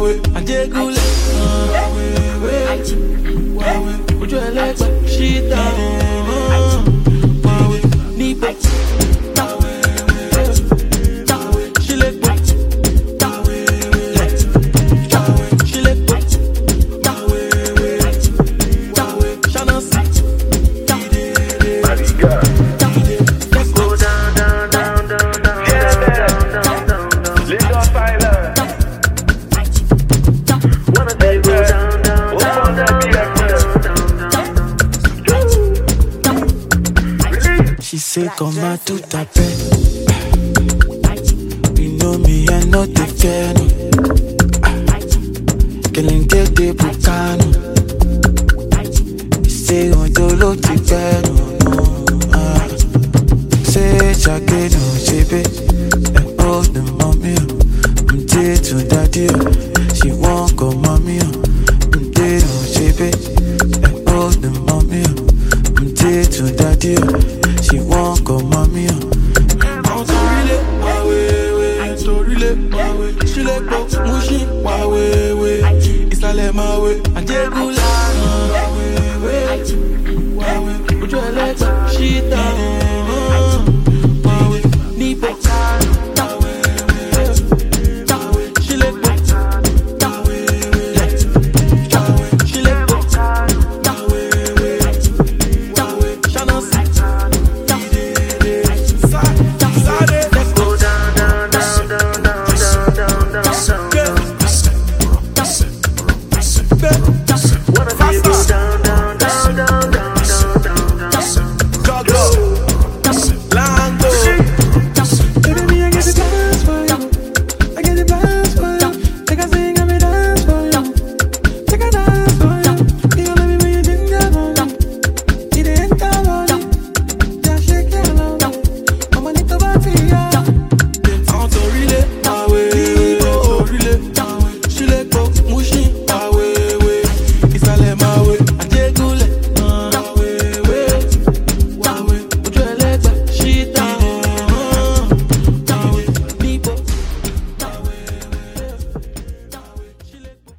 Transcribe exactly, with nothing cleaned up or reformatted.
way, I did go let way, way, would you like she down? Way, need back. She let go. She let go. Shannon sit. Let's go down, down, down, down, down. Yeah, down, down, down. Lagos Island. Wanna take go down, down, down, down, down. She say come out to tape. You know me, I know the fan. Killing get the bucano. You say on your low to bed. Say jacket on shape. Oh the mommy, I'm dead to daddy. She won't go mommy. I'm dead on shape. Oh the mommy, I'm dead to daddy. She won't go mommy. I'm so really my way, way, so really my way. She let go, mushing my way, way. It's all my way. I did go my way, way.